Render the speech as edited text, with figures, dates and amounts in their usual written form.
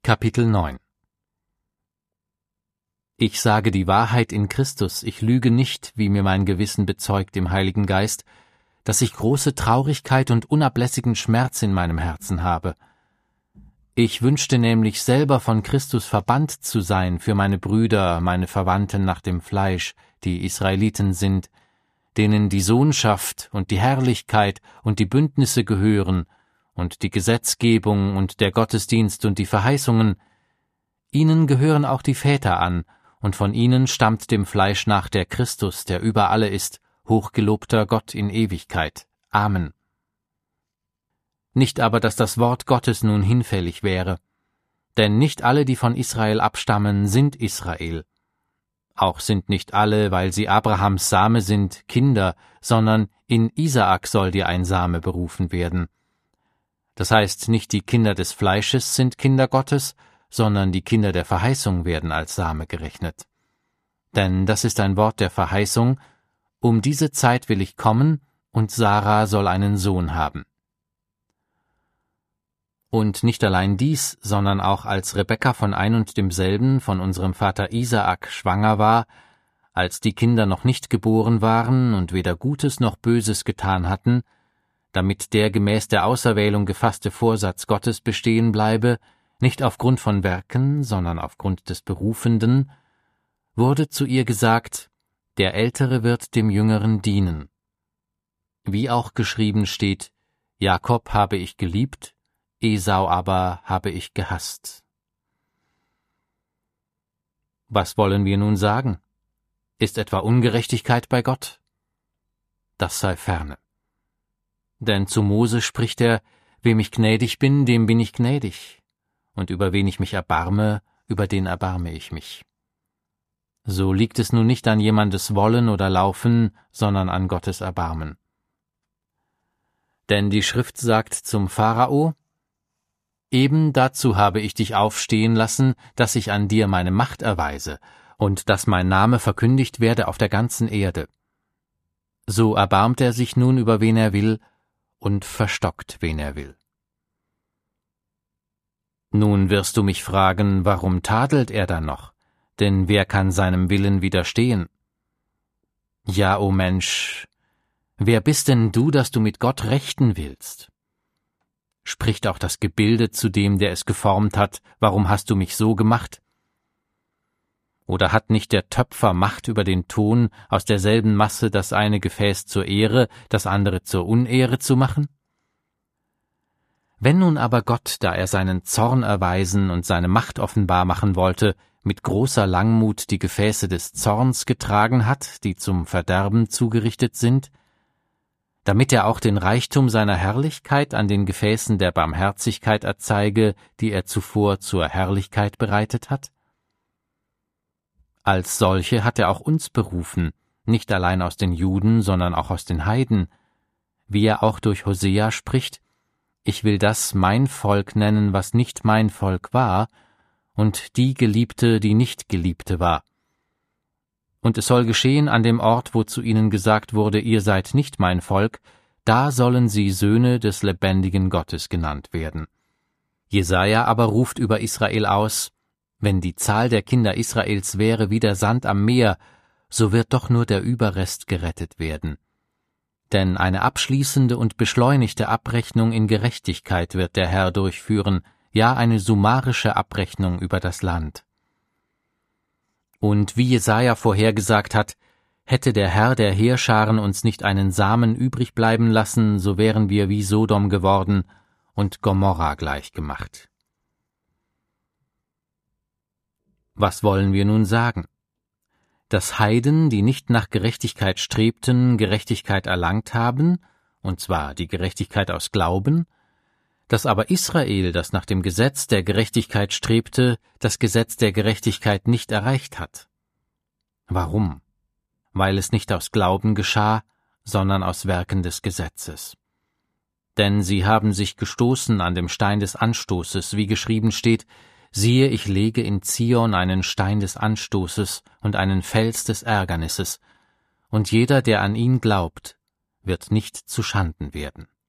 Kapitel 9 Ich sage die Wahrheit in Christus, ich lüge nicht, wie mir mein Gewissen bezeugt im Heiligen Geist, dass ich große Traurigkeit und unablässigen Schmerz in meinem Herzen habe. Ich wünschte nämlich selber von Christus verbannt zu sein für meine Brüder, meine Verwandten nach dem Fleisch, die Israeliten sind, denen die Sohnschaft und die Herrlichkeit und die Bündnisse gehören und die Gesetzgebung und der Gottesdienst und die Verheißungen. Ihnen gehören auch die Väter an, und von ihnen stammt dem Fleisch nach der Christus, der über alle ist, hochgelobter Gott in Ewigkeit. Amen. Nicht aber, dass das Wort Gottes nun hinfällig wäre. Denn nicht alle, die von Israel abstammen, sind Israel. Auch sind nicht alle, weil sie Abrahams Same sind, Kinder, sondern in Isaak soll dir ein Same berufen werden. Das heißt, nicht die Kinder des Fleisches sind Kinder Gottes, sondern die Kinder der Verheißung werden als Same gerechnet. Denn das ist ein Wort der Verheißung: Um diese Zeit will ich kommen, und Sarah soll einen Sohn haben. Und nicht allein dies, sondern auch als Rebekka von ein und demselben, von unserem Vater Isaak, schwanger war, als die Kinder noch nicht geboren waren und weder Gutes noch Böses getan hatten, damit der gemäß der Auserwählung gefasste Vorsatz Gottes bestehen bleibe, nicht aufgrund von Werken, sondern aufgrund des Berufenden, wurde zu ihr gesagt: Der Ältere wird dem Jüngeren dienen. Wie auch geschrieben steht: Jakob habe ich geliebt, Esau aber habe ich gehasst. Was wollen wir nun sagen? Ist etwa Ungerechtigkeit bei Gott? Das sei ferne. Denn zu Mose spricht er: Wem ich gnädig bin, dem bin ich gnädig. Und über wen ich mich erbarme, über den erbarme ich mich. So liegt es nun nicht an jemandes Wollen oder Laufen, sondern an Gottes Erbarmen. Denn die Schrift sagt zum Pharao: Eben dazu habe ich dich aufstehen lassen, dass ich an dir meine Macht erweise und dass mein Name verkündigt werde auf der ganzen Erde. So erbarmt er sich nun über wen er will und verstockt wen er will. Nun wirst du mich fragen, warum tadelt er dann noch? Denn wer kann seinem Willen widerstehen? Ja, o Mensch, wer bist denn du, dass du mit Gott rechten willst? Spricht auch das Gebilde zu dem, der es geformt hat: Warum hast du mich so gemacht? Oder hat nicht der Töpfer Macht über den Ton, aus derselben Masse das eine Gefäß zur Ehre, das andere zur Unehre zu machen? Wenn nun aber Gott, da er seinen Zorn erweisen und seine Macht offenbar machen wollte, mit großer Langmut die Gefäße des Zorns getragen hat, die zum Verderben zugerichtet sind, damit er auch den Reichtum seiner Herrlichkeit an den Gefäßen der Barmherzigkeit erzeige, die er zuvor zur Herrlichkeit bereitet hat? Als solche hat er auch uns berufen, nicht allein aus den Juden, sondern auch aus den Heiden, wie er auch durch Hosea spricht: Ich will das mein Volk nennen, was nicht mein Volk war, und die Geliebte, die nicht Geliebte war. Und es soll geschehen an dem Ort, wo zu ihnen gesagt wurde: Ihr seid nicht mein Volk, da sollen sie Söhne des lebendigen Gottes genannt werden. Jesaja aber ruft über Israel aus: Wenn die Zahl der Kinder Israels wäre wie der Sand am Meer, so wird doch nur der Überrest gerettet werden. Denn eine abschließende und beschleunigte Abrechnung in Gerechtigkeit wird der Herr durchführen, ja eine summarische Abrechnung über das Land. Und wie Jesaja vorhergesagt hat: Hätte der Herr der Heerscharen uns nicht einen Samen übrig bleiben lassen, so wären wir wie Sodom geworden und Gomorra gleichgemacht. Was wollen wir nun sagen? Dass Heiden, die nicht nach Gerechtigkeit strebten, Gerechtigkeit erlangt haben, und zwar die Gerechtigkeit aus Glauben, dass aber Israel, das nach dem Gesetz der Gerechtigkeit strebte, das Gesetz der Gerechtigkeit nicht erreicht hat. Warum? Weil es nicht aus Glauben geschah, sondern aus Werken des Gesetzes. Denn sie haben sich gestoßen an dem Stein des Anstoßes, wie geschrieben steht: Siehe, ich lege in Zion einen Stein des Anstoßes und einen Fels des Ärgernisses, und jeder, der an ihn glaubt, wird nicht zu Schanden werden.